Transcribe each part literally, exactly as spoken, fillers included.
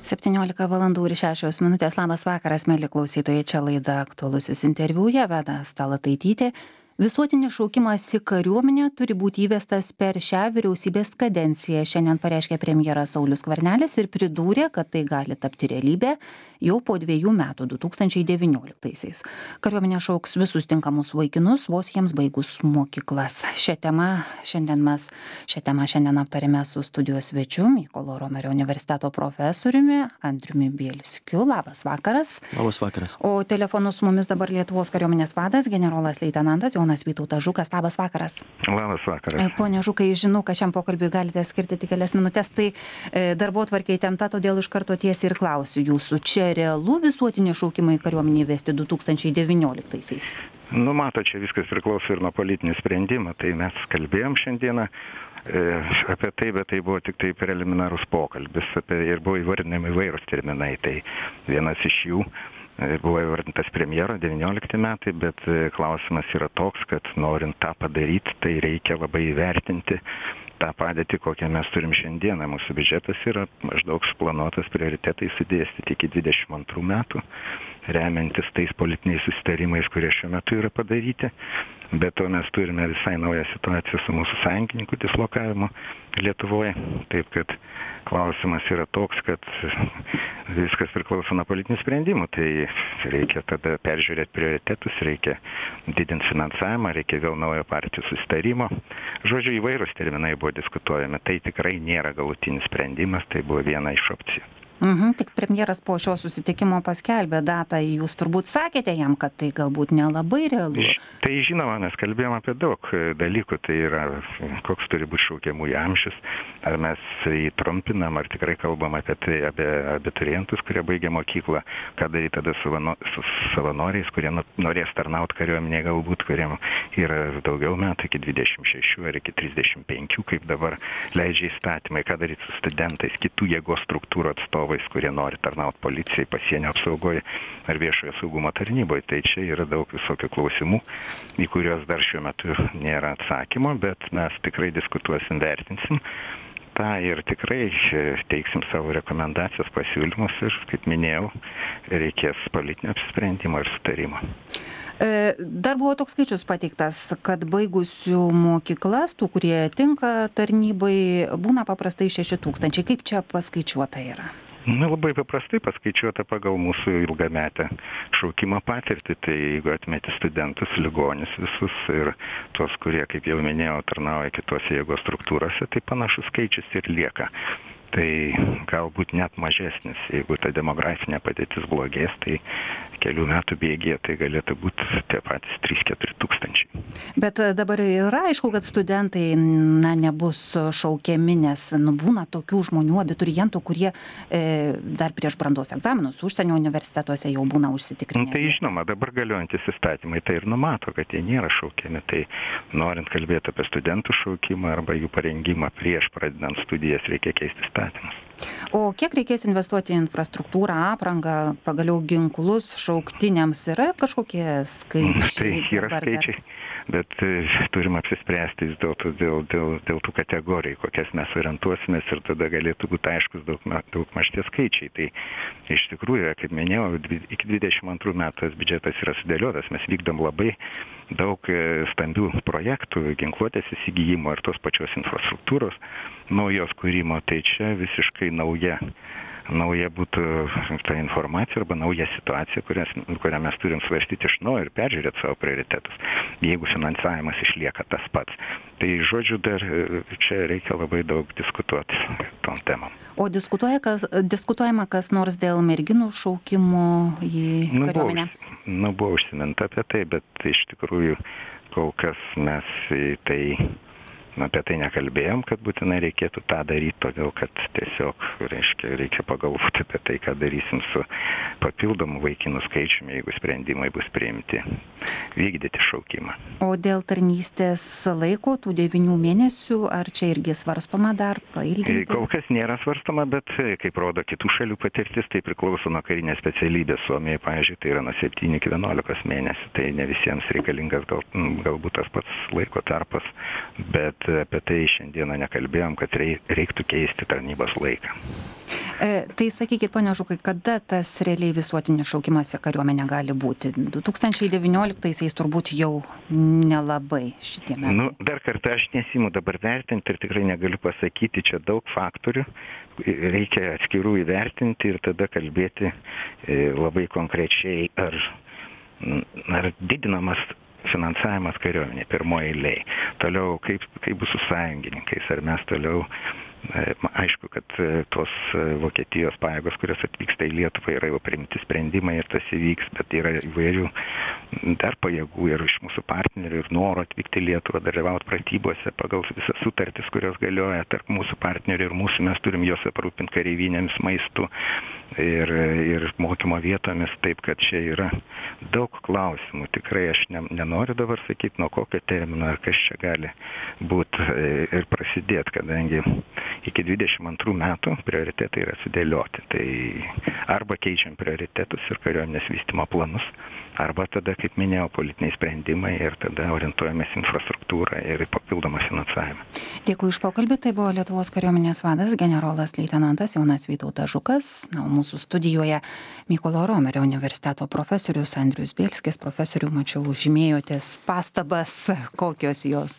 septyniolika valandų ir šešios minutės. Labas vakaras, mėly klausytojai, čia laida Aktualusis interviu, ją veda Stalataitytė. Visuotinis šaukimas į kariuomenę turi būti įvestas per šią vyriausybės kadenciją. Šiandien pareiškė premjeras Saulius Skvernelis ir pridūrė, kad tai gali tapti realybė jau po dviejų metų, du tūkstančiai devynioliktaisiais. Kariuomenė šauks visus tinkamus vaikinus, vos jiems baigus mokyklas. Šią temą šiandien mes šią temą šiandien aptarėme su studijos svečiu, Mykolo Romerio universiteto profesoriumi Andriumi Bielskiu. Labas vakaras. Labas vakaras. O telefonu su mumis dabar Lietuvos kariuomenės vadas, generolas leitenantas Jonas Vytautas Žukas. Labas vakaras. Labas vakaras. Pone Žukai, žinau, kad šiam pokalbiui galite skirti tik kelias minutės, tai e, darbotvarkė įtempta, todėl iš karto tiesiai ir klausiu jūsų. Čia realu visuotinį šaukimą į kariuomenę įvesti du tūkstančiai devynioliktaisiais? Nu, mato, čia viskas priklauso ir nuo politinių sprendimų. Tai mes kalbėjom šiandieną e, apie tai, bet tai buvo tik tai preliminarus pokalbis apie, ir buvo įvardinami įvairūs terminai. Tai vienas iš jų buvo įvardintas premjero devyniolikti metai, bet klausimas yra toks, kad norint tą padaryti, tai reikia labai įvertinti tą padėtį, kokią mes turim šiandieną. Mūsų biudžetas yra maždaug suplanuotas prioritetai sudėstyti iki dvidešimt antrų metų, remiantis tais politiniais susitarimais, kurie šiuo metu yra padaryti. Be to mes turime visai naują situaciją su mūsų sąjungininkų dislokavimu Lietuvoje. Taip kad klausimas yra toks, kad viskas priklauso nuo politinių sprendimų. Tai reikia tada peržiūrėti prioritetus, reikia didinti finansavimą, reikia vėl naujo partijų susitarimo. Žodžiu, įvairūs terminai buvo diskutuojami. Tai tikrai nėra galutinis sprendimas, tai buvo viena iš opcijų. Mhm, tik premjeras po šio susitikimo paskelbė datą, jūs turbūt sakėte jam, kad tai galbūt nelabai realu. Tai žinoma, mes kalbėjom apie daug dalykų, tai yra koks turi būti šaukiamųjų amžius, ar mes jį trumpinam, ar tikrai kalbam apie tai, apie abiturientus, kurie baigia mokyklą, ką daryti tada su, vano, su savanoriais, kurie norės tarnauti kariuomenėje, galbūt, kuriem yra daugiau metų, iki dvidešimt šešių ar iki trisdešimt penkių, kaip dabar leidžia įstatymai, ką daryti su studentais, kitų jėgos struktūrų atstovais, kurie nori tarnauti policijai, pasienio apsaugoje ar viešojo saugumo tarnyboje. Tai čia yra daug visokių klausimų, į kuriuos dar šiuo metu nėra atsakymo, bet mes tikrai diskutuosim, vertinsim tą ir tikrai teiksim savo rekomendacijas, pasiūlymus ir, kaip minėjau, reikės politinio apsisprendimo ir sutarimo. Dar buvo toks skaičius pateiktas, kad baigusių mokyklas, tų, kurie tinka tarnybai, būna paprastai šeši tūkstančiai. Kaip čia paskaičiuota yra? Na, labai paprastai paskaičiuota pagal mūsų ilgametę šaukimo patirtį. Tai jeigu atmeti studentus, ligonius visus ir tos, kurie, kaip jau minėjau, tarnauja kitose jėgos struktūrose, tai panašus skaičius ir lieka. Tai galbūt net mažesnis, jeigu ta demografinė padėtis blogės, tai kelių metų bėgyje tai galėtų būti tie patys trys keturi tūkstančiai. Bet dabar yra aišku, kad studentai na, nebus šaukiami, nes nu, būna tokių žmonių, abiturientų, kurie e, dar prieš brandos egzaminus užsienio universitetuose jau būna užsitikrinę. Tai žinoma, dabar galiojantis įstatymai tai ir numato, kad jie nėra šaukiami. Tai norint kalbėti apie studentų šaukimą arba jų parengimą prieš pradedant studijas, reikia keisti įstatymą. O kiek reikės investuoti į infrastruktūrą, aprangą, pagaliau ginklus šauktiniams? Yra kažkokie skaičiai? Tai yra skaičiai, bet turim apsispręsti vis dėlto dėl, dėl, dėl tų kategorijų, kokias mes orientuosimės ir tada galėtų būti aiškus daug, daug maž tie skaičiai. Tai iš tikrųjų, kaip minėjau, iki dvidešimt antrų metų tas biudžetas yra sudėliotas. Mes vykdom labai daug stambių projektų, ginkluotės įsigijimo ir tos pačios infrastruktūros naujos kūrimo. Tai čia visiškai nauja, nauja būtų ta informacija arba nauja situacija, kurias, kurią mes turim svarstyti iš naujo ir peržiūrėti savo prioritetus, jeigu finansavimas išlieka tas pats. Tai žodžiu, dar čia reikia labai daug diskutuoti tom temam. O diskutuoja kas, diskutuojama kas nors dėl merginų šaukimo į kariuomenę? Nu, buvo, nu, buvo užsiminta apie tai, bet iš tikrųjų kol kas mes tai apie tai nekalbėjom, kad būtinai reikėtų tą daryti, todėl kad tiesiog reiškia, reikia pagalvoti apie tai, ką darysim su papildomu vaikinų skaičiumi, jeigu sprendimai bus priimti vykdyti šaukimą. O dėl tarnystės laiko, tų devynių mėnesių, ar čia irgi svarstoma dar pailginti? Kol kas nėra svarstoma, bet kaip rodo kitų šalių patirtis, tai priklauso nuo karinės specialybės. Suomijai, pavyzdžiui, tai yra nuo septynių iki vienuolikos mėnesių. Tai ne visiems reikalingas gal, galbūt tas pats laiko tarpas, bet apie tai šiandieną nekalbėjom, kad reiktų keisti tarnybos laiką. E, tai sakykit, ponia Žukai, kada tas realiai visuotinis šaukimas į kariuomenę gali būti? du tūkstančiai devynioliktaisiais turbūt jau nelabai šitie metai. Nu, dar kartą aš nesimu dabar vertinti ir tikrai negaliu pasakyti, čia daug faktorių, reikia atskirų įvertinti ir tada kalbėti labai konkrečiai, ar, ar didinamas finansavimas kariuomenė pirmoje eilėje. Toliau, kaip, kaip bus su sąjungininkais, ar mes toliau, aišku, kad tos Vokietijos pajėgos, kurios atvyksta į Lietuvą, yra jau priimti sprendimai ir tas įvyks, bet yra įvairių dar pajėgų ir iš mūsų partnerių ir noro atvykti į Lietuvą, dalyvauti pratybose pagal visas sutartis, kurios galioja tarp mūsų partnerių ir mūsų, mes turim juos aprūpinti kareivinėms, maistu ir, ir mokymo vietomis, taip kad čia yra daug klausimų. Tikrai aš ne, nenoriu dabar sakyti, nuo kokio termino ar kas čia gali būti ir prasidėti, kadangi iki dvidešimt antrų metų prioritetai yra sudėlioti. Tai arba keičiam prioritetus ir kariuomenės vystymo planus, arba tada, kaip minėjau, politiniai sprendimai ir tada orientuojamės infrastruktūrą ir papildomą finansavimą. Dėkui už pokalbį. Tai buvo Lietuvos kariuomenės vadas generolas leitenantas Jonas Vytautas Žukas. Na, mūsų studijoje Mykolo Romerio universiteto profesorius Andrius Bielskis. Profesorių, mačiau, žymėjotės pastabas, kokios jos?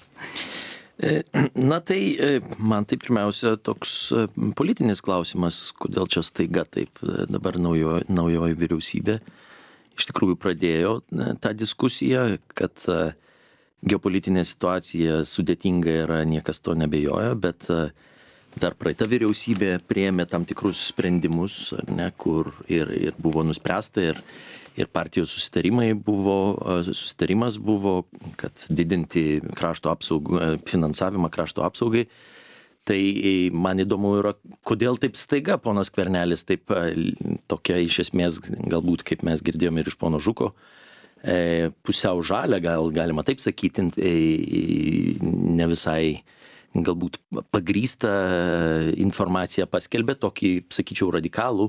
Na tai man tai pirmiausia toks politinis klausimas, kodėl čia staiga taip dabar naujoji naujo vyriausybė iš tikrųjų pradėjo tą diskusiją, kad geopolitinė situacija sudėtinga yra, niekas to nebejoja, bet dar praeita vyriausybė priėmė tam tikrus sprendimus, ar ne, kur ir, ir buvo nuspręsta ir Ir partijos susitarimai buvo, susitarimas buvo, kad didinti krašto apsaugų, finansavimą krašto apsaugai. Tai man įdomu yra, kodėl taip staiga ponas Skvernelis taip tokia iš esmės, galbūt kaip mes girdėjome ir iš pono Žuko, pusiau žalia, gal galima taip sakyti, ne visai galbūt pagrįstą informaciją paskelbė, tokį, sakyčiau, radikalų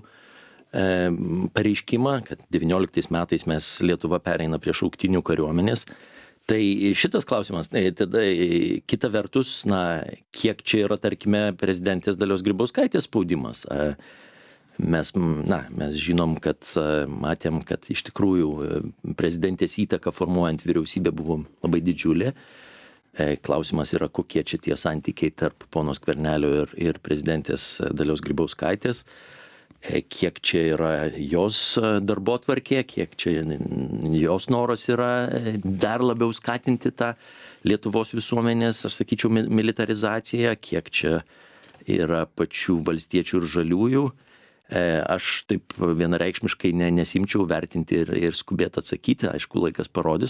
pareiškimą, kad devynioliktais metais mes Lietuva pereina prie šauktinių kariuomenės. Tai šitas klausimas, tai tada kita vertus, na, kiek čia yra, tarkime, prezidentės Dalios Grybauskaitės spaudimas. Mes, na, mes žinom, kad matėm, kad iš tikrųjų prezidentės įtaka formuojant vyriausybę buvo labai didžiulė. Klausimas yra, kokie čia tie santykiai tarp pono Skvernelio ir, ir prezidentės Dalios Grybauskaitės. Kiek čia yra jos darbotvarkė, kiek čia jos noras yra dar labiau skatinti tą Lietuvos visuomenės, aš sakyčiau, militarizaciją, kiek čia yra pačių valstiečių ir žaliųjų. Aš taip vienareikšmiškai ne, nesimčiau vertinti ir, ir skubėti atsakyti, aišku, laikas parodys.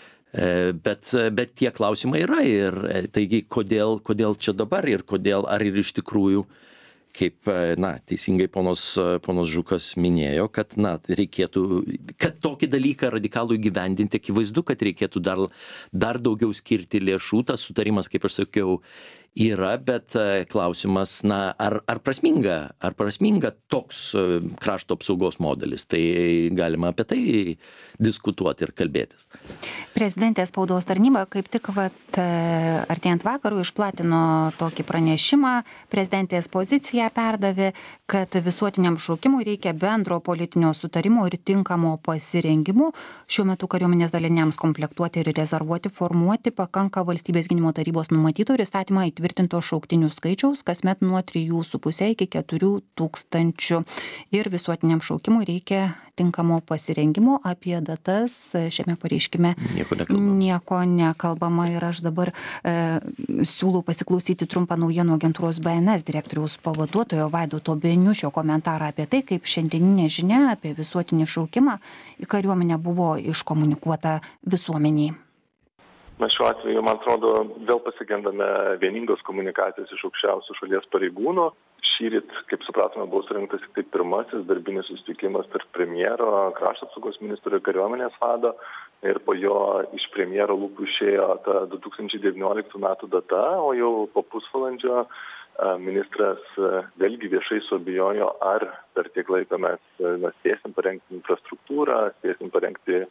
Bet, bet tie klausimai yra ir taigi, kodėl, kodėl čia dabar ir kodėl, ar ir iš tikrųjų, kaip, na, teisingai ponos, ponos Žukas minėjo, kad, na, reikėtų, kad tokį dalyką radikalų įgyvendinti, akivaizdu, kad reikėtų dar, dar daugiau skirti lėšų. Tas sutarimas, kaip aš sakiau, yra, bet klausimas, na, ar, ar prasminga, ar prasminga toks krašto apsaugos modelis. Tai galima apie tai diskutuoti ir kalbėtis. Prezidentės spaudos tarnyba kaip tik vat, artėjant vakarų išplatino tokį pranešimą, prezidentės poziciją perdavė, kad visuotiniam šaukimui reikia bendro politinio sutarimo ir tinkamo pasirengimo. Šiuo metu kariuomenės daliniams komplektuoti ir rezervuoti, formuoti pakanka Valstybės gynimo tarybos numatyto ir įstatymą įtvirtinto šauktinių skaičiaus, kasmet nuo trijų su puse iki keturių tūkstančių. Ir visuotiniam šaukimui reikia tinkamo pasirengimo. Apie datas šiame pareiškime nieko nekalbama. Nieko nekalbama ir aš dabar e, siūlau pasiklausyti trumpą naujienų agentūros B N S direktoriaus pavaduotojo Vaidoto Beniušio komentarą apie tai, kaip šiandieninė žinia apie visuotinį šaukimą į kariuomenę buvo iškomunikuota visuomeniai. Na, šiuo atveju, man atrodo, vėl pasigendame vieningos komunikacijos iš aukščiausių šalies pareigūnų. Šįryt, kaip supratome, buvo surinktas tik tai pirmasis darbinis susitikimas tarp premjero, krašto apsaugos ministro ir kariuomenės vado. Ir po jo iš premjero lūpų išėjo ta du tūkstančiai devynioliktų metų data, o jau po pusvalandžio ministras vėlgi viešai suabejojo, ar per tiek laiko mes spėsim parengti infrastruktūrą, spėsim parengti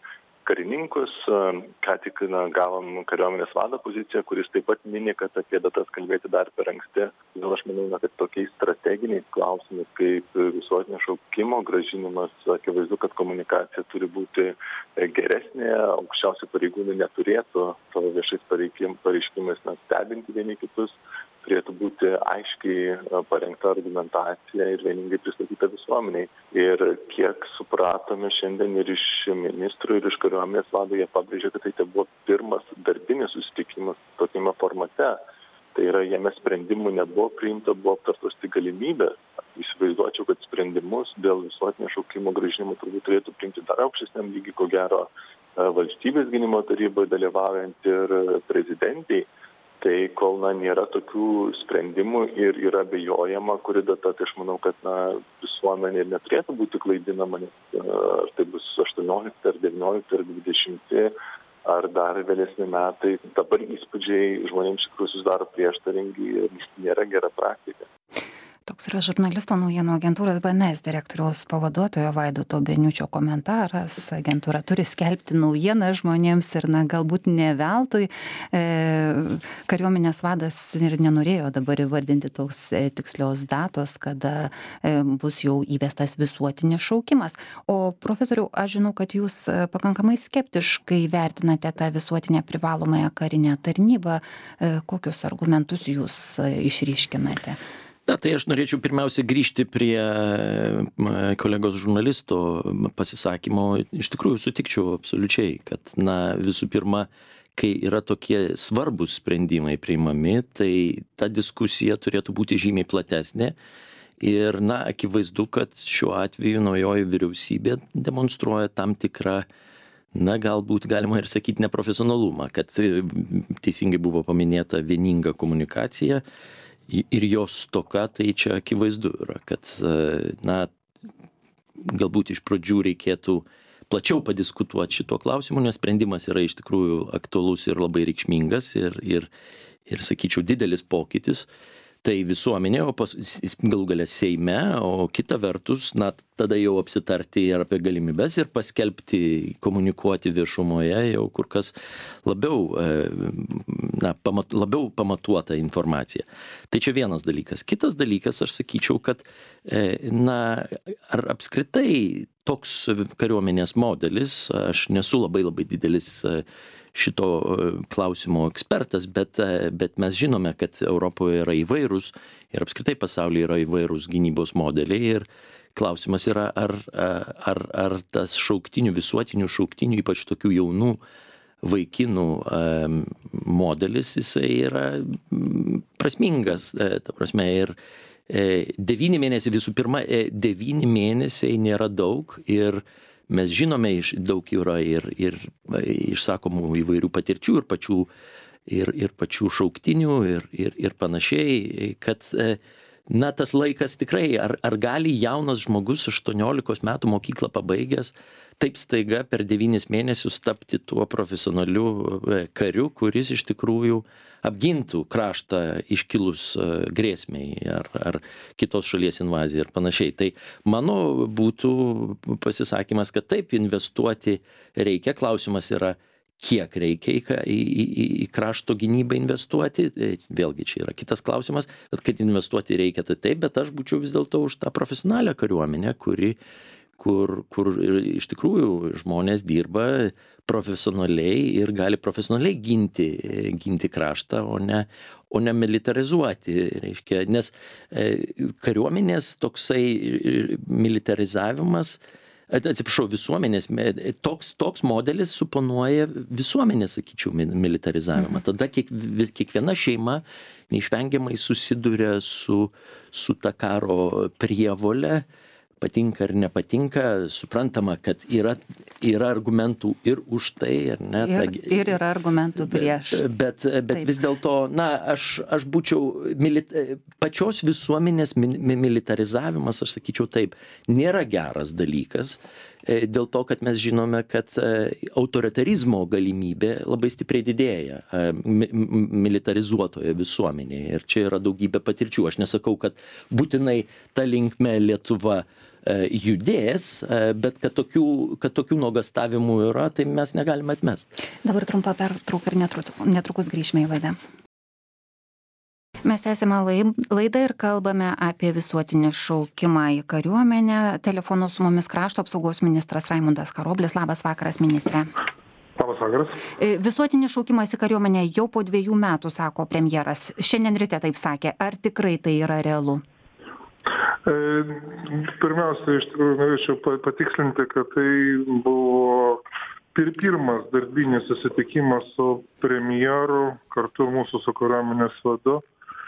karininkus. Ką tik na, gavom kariuomenės vado poziciją, kuris taip pat mini, kad apie datas kalbėti dar per anksti. Todėl aš manau, na, kad tokiais strateginiais klausimais kaip visuotinio šaukimo grąžinimas, akivaizdu, kad komunikacija turi būti geresnė, aukščiausi pareigūnai neturėtų savo viešais pareiškimais na, stebinti vieni kitus, turėtų būti aiškiai parengta argumentacija ir vieningai pristatyta visuomeniai. Ir kiek supratome šiandien ir iš ministrų, ir iš kariuomenės vado, jie pabrėžė, kad tai buvo pirmas darbinis susitikimas tokiame formate. Tai yra, jame sprendimų nebuvo priimta, buvo aptartos tik galimybės. Įsivaizduočiau, kad sprendimus dėl visuotinio šaukimo grąžinimo turbūt turėtų priimti dar aukštesniam lygiui, ko gero valstybės gynimo taryboje dalyvaujant ir prezidentai. Tai kol na, nėra tokių sprendimų ir yra abejojama, kuri data, tai aš manau, kad na, visuomenė neturėtų būti klaidinama, nes ar tai bus aštuoniolikti, ar devyniolikti, ar dvidešimti, ar dar vėlesni metai. Dabar įspūdžiai žmonėms iš tikrųjų susidaro prieštaringi ir nėra gera praktika. Toks yra žurnalisto naujienų agentūros B N S direktoriaus pavaduotojo Vaidoto Beniučio komentaras. Agentūra turi skelbti naujieną žmonėms ir na, galbūt ne veltui. E, kariuomenės vadas ir nenorėjo dabar įvardinti tos e, tikslios datos, kada e, bus jau įvestas visuotinis šaukimas. O profesoriau, aš žinau, kad jūs pakankamai skeptiškai vertinate tą visuotinę privalomąją karinę tarnybą. E, kokius argumentus jūs išryškinate? Na, tai aš norėčiau pirmiausia grįžti prie kolegos žurnalisto pasisakymo. Iš tikrųjų sutikčiau absoliučiai, kad na, visų pirma, kai yra tokie svarbus sprendimai priimami, tai ta diskusija turėtų būti žymiai platesnė. Ir na, akivaizdu, kad šiuo atveju naujoji vyriausybė demonstruoja tam tikrą, na, galbūt galima ir sakyti neprofesionalumą, kad teisingai buvo paminėta vieninga komunikacija. Ir jos stoka, tai čia akivaizdu yra, kad, na, galbūt iš pradžių reikėtų plačiau padiskutuoti šito klausimu, nes sprendimas yra iš tikrųjų aktualus ir labai reikšmingas ir, ir, ir sakyčiau, didelis pokytis. Tai visuomenė, o pas, galų galia Seime, o kita vertus, na, tada jau apsitarti ir apie galimybes ir paskelbti, komunikuoti viešumoje jau kur kas labiau, na, pamat, labiau pamatuota informacija. Tai čia vienas dalykas. Kitas dalykas, aš sakyčiau, kad, na, ar apskritai toks kariuomenės modelis, aš nesu labai labai didelis šito klausimo ekspertas, bet, bet mes žinome, kad Europoje yra įvairūs ir apskritai pasaulyje yra įvairūs gynybos modeliai ir klausimas yra, ar, ar, ar tas šauktinių, visuotinių šauktinių, ypač tokių jaunų vaikinų modelis, jisai yra prasmingas, ta prasme, ir devyni mėnesiai, visų pirma, devyni mėnesiai nėra daug ir mes žinome, iš, daug yra ir, ir išsakomų įvairių patirčių ir pačių, ir, ir pačių šauktinių ir, ir, ir panašiai, kad na, tas laikas tikrai, ar, ar gali jaunas žmogus aštuoniolikos metų mokyklą pabaigęs taip staiga per devynis mėnesius tapti tuo profesionaliu kariu, kuris iš tikrųjų apgintų kraštą iškilus grėsmei ar, ar kitos šalies invazijai ir panašiai. Tai mano būtų pasisakymas, kad taip investuoti reikia. Klausimas yra, kiek reikia į, į, į, į krašto gynybą investuoti. Vėlgi čia yra kitas klausimas, bet kad investuoti reikia, tai taip, bet aš būčiau vis dėlto už tą profesionalią kariuomenę, kuri kur, kur iš tikrųjų žmonės dirba profesionaliai ir gali profesionaliai ginti, ginti kraštą, o ne, o ne militarizuoti. Reiškia, nes kariuomenės toksai militarizavimas, atsiprašau, visuomenės, toks, toks modelis suponuoja visuomenės, sakyčiau, militarizavimą. Tada kiek, kiekviena šeima neišvengiamai susiduria su, su ta karo prievole, patinka ar nepatinka, suprantama, kad yra, yra argumentų ir už tai, ar ne? Ir, ta, ir yra argumentų prieš. Bet, bet vis dėlto, na, aš, aš būčiau, milit, pačios visuomenės militarizavimas, aš sakyčiau taip, nėra geras dalykas, dėl to, kad mes žinome, kad autoritarizmo galimybė labai stipriai didėja militarizuotoje visuomenėje. Ir čia yra daugybė patirčių. Aš nesakau, kad būtinai ta linkme Lietuva judės, bet kad tokių, kad tokių nuogastavimų yra, tai mes negalime atmesti. Dabar trumpa pertrauka ir netrukus, netrukus grįžime į laidą. Mes tęsime laidą ir kalbame apie visuotinį šaukimą į kariuomenę. Telefonu su mumis krašto apsaugos ministras Raimundas Karoblis. Labas vakaras, ministre. Labas vakaras. Visuotinis šaukimas į kariuomenę jau po dviejų metų, sako premjeras. Šiandien ryte taip sakė. Ar tikrai tai yra realu? E, pirmiausia, iš tikrųjų norėčiau patikslinti, kad tai buvo pir pirmas darbinis susitikimas su premjeru, kartu mūsų su kariuomenės vadu.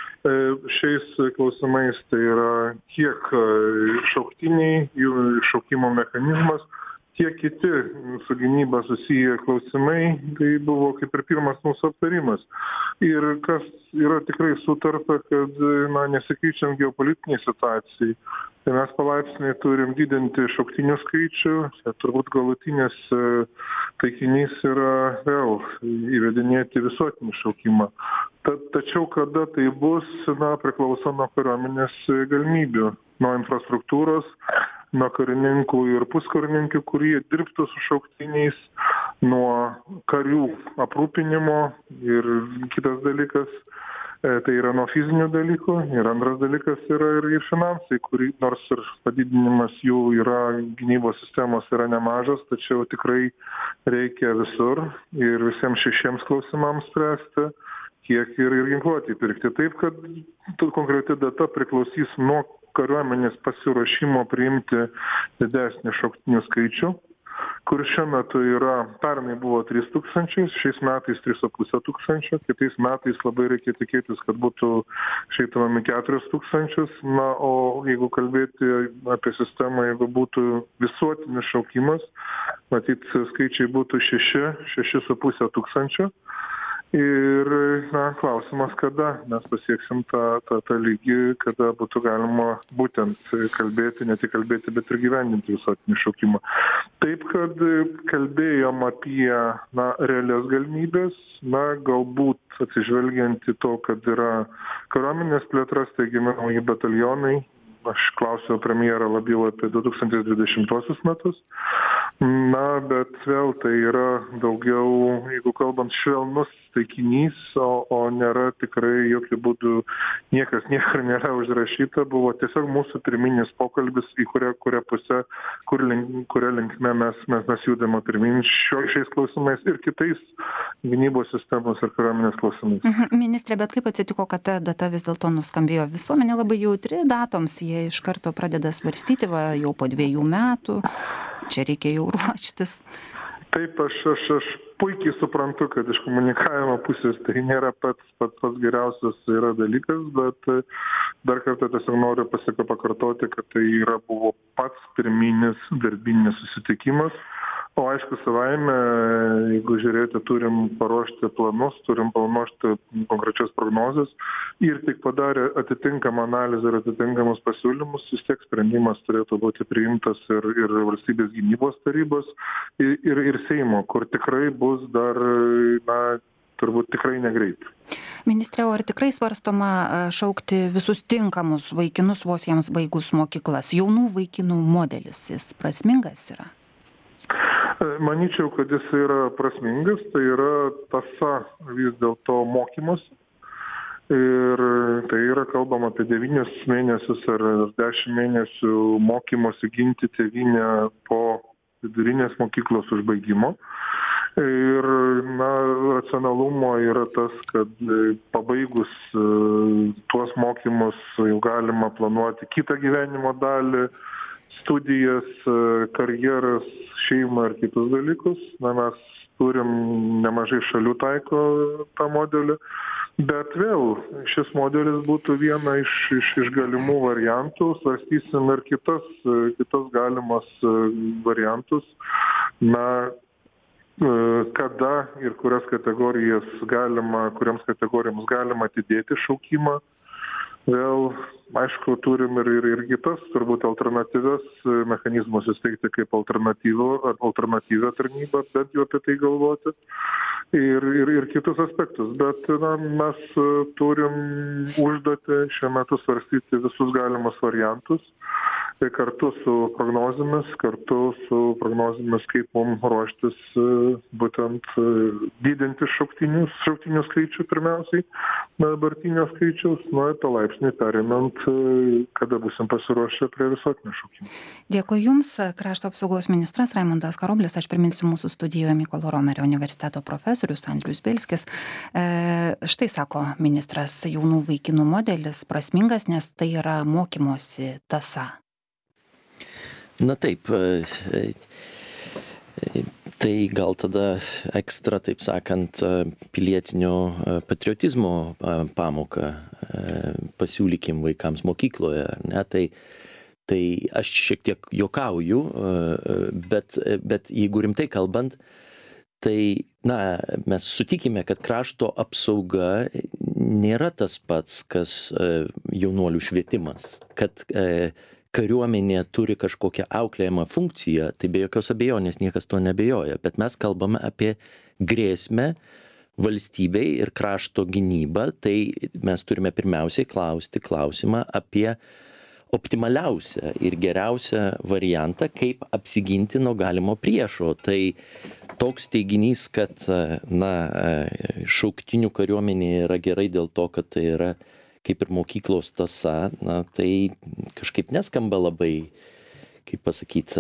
Šiais klausimais tai yra tiek šauktiniai, jų šaukimo mechanizmas, tiek kiti su gynyba susiję klausimai, tai buvo kaip ir pirmas mūsų aptarimas. Ir kas yra tikrai sutarta, kad na, nesikeičiant geopolitiniai situacijai, tai mes palaipsniui turim didinti šauktinių skaičių, tai turbūt galutinės taikinys yra vėl įvedinėti visuotinį šaukimą. Ta, tačiau kada tai bus, na, priklauso nuo kariuomenės galimybių, nuo infrastruktūros, nuo karininkų ir puskarininkų, kurie dirbtų su šauktiniais, nuo karių aprūpinimo ir kitas dalykas, e, tai yra nuo fizinių dalykų ir antras dalykas yra ir, ir finansai, kurį nors ir padidinimas jų yra, gynybos sistemos yra nemažas, tačiau tikrai reikia visur ir visiems šešiems klausimams spręsti, kiek ir, ir ginkluotį pirkti. Taip, kad konkreti data priklausys nuo kariuomenės pasiruošimo priimti didesnį šauktinių skaičių, kur šiuo metu yra, pernai buvo trys tūkstančiai, šiais metais trys su puse tūkstančio, kitais metais labai reikia tikėtis, kad būtų išeitumėm į keturis tūkstančius, na, o jeigu kalbėti apie sistemą, jeigu būtų visuotinis šaukimas, matyt, skaičiai būtų šeši, šeši su puse tūkstančio. Ir na, klausimas, kada mes pasieksim tą, tą, tą lygį, kada būtų galima būtent kalbėti, ne tik kalbėti, bet ir gyvendinti visuotinį šaukimą. Taip, kad kalbėjom apie na, realias galimybės, na, galbūt atsižvelgiant į to, kad yra kariuomenės plėtra, steigiami nauji batalionai, aš klausiau premjerą labiau apie du tūkstančiai dvidešimtuosius metus. Na, bet vėl tai yra daugiau, jeigu kalbant, švelnus taikinys, o, o nėra tikrai jokių būdų, niekas niekur nėra užrašyta, buvo tiesiog mūsų pirminis pokalbis, į kurią, kurią pusę, kur link, kurią linkme mes, mes, mes judame pirmin šio, šiais klausimais ir kitais gynybos sistemos ir kariuomenės klausimais. Mhm. Ministrė, bet kaip atsitiko, kad ta data vis dėlto nuskambėjo? Visuomenė labai jautri datoms, jie iš karto pradeda svarstyti, va, jau po dviejų metų. Čia reikia jau ruoštis. Taip, aš, aš, aš puikiai suprantu, kad iš komunikavimo pusės tai nėra pats, pats, pats geriausias yra dalykas, bet dar kartą tiesiog noriu pakartoti, kad tai yra buvo pats pirminis darbinis susitikimas. O aišku, savaime, jeigu žiūrėti, turim paruošti planus, turim paruošti konkrečias prognozes ir tik padarę atitinkamą analizę ir atitinkamus pasiūlymus, vis tiek sprendimas turėtų būti priimtas ir, ir valstybės gynybos tarybos ir, ir, ir Seimo, kur tikrai bus dar, na, turbūt tikrai negreit. Ministrė, o ar tikrai svarstoma šaukti visus tinkamus vaikinus vos jiems baigus mokyklas? Jaunų vaikinų modelis, jis prasmingas yra? Manyčiau, kad jis yra prasmingas, tai yra tąsa vis dėlto mokymas. Ir tai yra kalbama apie devynis mėnesius ar dešimt mėnesių mokymosi ginti tėvynę po vidurinės mokyklos užbaigimo. Ir na, racionalumo yra tas, kad pabaigus tuos mokymus jau galima planuoti kitą gyvenimo dalį, studijas, karjeras, šeimą ir kitus dalykus. Na, mes turim nemažai šalių taiko tą modelį, bet vėl šis modelis būtų viena iš, iš, iš galimų variantų. Svarstysim ir kitas, kitas galimas variantus. Na, kada ir kurias kategorijas galima, kuriams kategorijoms galima atidėti šaukimą. vėl aišku turim ir ir ir kitas turbūt alternatyvias mechanizmus įsteigti kaip alternatyvų ar alternatyvią tarnybą, bent jau apie tai galvoti. Ir, ir, ir kitus aspektus. Bet na, mes turim užduotį šiuo metu svarstyti visus galimus variantus. Tai kartu su prognozėmis, kartu su prognozėmis, kaip mums ruoštis būtent didinti šauktinių, šauktinių skaičių pirmiausiai, dabartinio skaičiaus, na, palaipsniui perimant, kada būsim pasiruošę prie visuotinio šaukimo. Dėkui Jums, Krašto apsaugos ministras Raimundas Karoblis. Aš priminsiu mūsų studijoje Mykolo Romerio universiteto profesorius Andrius Bielskis. E, štai sako ministras, jaunų vaikinų modelis prasmingas, nes tai yra mokymosi tąsa. Na taip, tai gal tada ekstra, taip sakant, pilietinio patriotizmo pamoką pasiūlykim vaikams mokykloje, ne? Tai, tai aš šiek tiek juokauju, bet, bet jeigu rimtai kalbant, tai, na, mes sutikime, kad krašto apsauga nėra tas pats, kas jaunuolių švietimas, kad kariuomenė turi kažkokią auklėjimą funkciją, tai be jokios abejonės niekas to nebejoja, bet mes kalbame apie grėsmę valstybei ir krašto gynybą, tai mes turime pirmiausiai klausti klausimą apie optimaliausią ir geriausią variantą, kaip apsiginti nuo galimo priešo. Tai toks teiginys, kad, na, šauktinių kariuomenė yra gerai dėl to, kad tai yra kaip ir mokyklos tąsa, na, tai kažkaip neskamba labai, kaip pasakyti,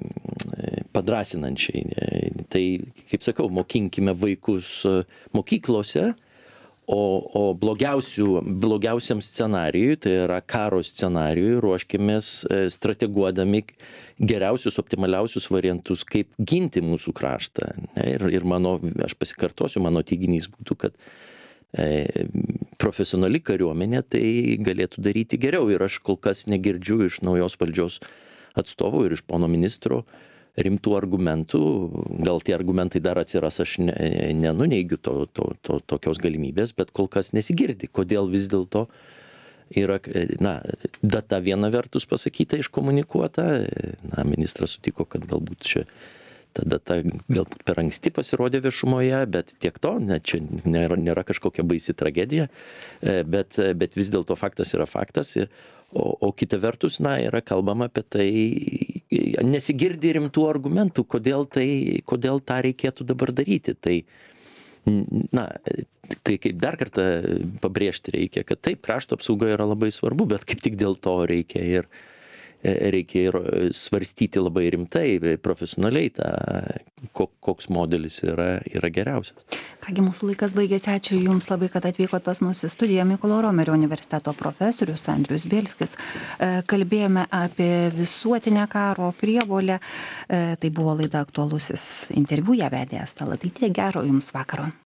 padrasinančiai. Tai, kaip sakau, mokinkime vaikus mokyklose, o, o blogiausiam scenarijui, tai yra karo scenarijui, ruoškimės strateguodami geriausius, optimaliausius variantus, kaip ginti mūsų kraštą. Ir, ir mano, aš pasikartosiu, mano teiginys būtų, kad profesionali kariuomenė tai galėtų daryti geriau. Ir aš kol kas negirdžiu iš naujos valdžios atstovų ir iš pono ministro rimtų argumentų. Gal tie argumentai dar atsiras, aš ne, nenuneigiu to, to, to, tokios galimybės, bet kol kas nesigirdi. Kodėl vis dėlto yra, na, data viena vertus pasakyta, iškomunikuota. Na, ministras sutiko, kad galbūt čia ta data galbūt per anksti pasirodė viešumoje, bet tiek to, ne, čia nėra, nėra kažkokia baisi tragedija, bet, bet vis dėlto faktas yra faktas. O, o kita vertus, na, yra kalbama apie tai, nesigirdi rimtų argumentų, kodėl, tai, kodėl tą reikėtų dabar daryti. Tai, na, tai kaip dar kartą pabrėžti reikia, kad taip, krašto apsauga yra labai svarbu, bet kaip tik dėl to reikia ir reikia ir svarstyti labai rimtai, profesionaliai, tą, koks modelis yra, yra geriausias. Kągi, mūsų laikas baigėsi. Ačiū Jums labai, kad atvykot pas mus į studiją. Mykolo Romerio universiteto profesorius Andrius Bielskis. Kalbėjome apie visuotinę karo prievolę. Tai buvo laida Aktualusis interviu, ją vedė Asta Lataitytė. Gero Jums vakaro.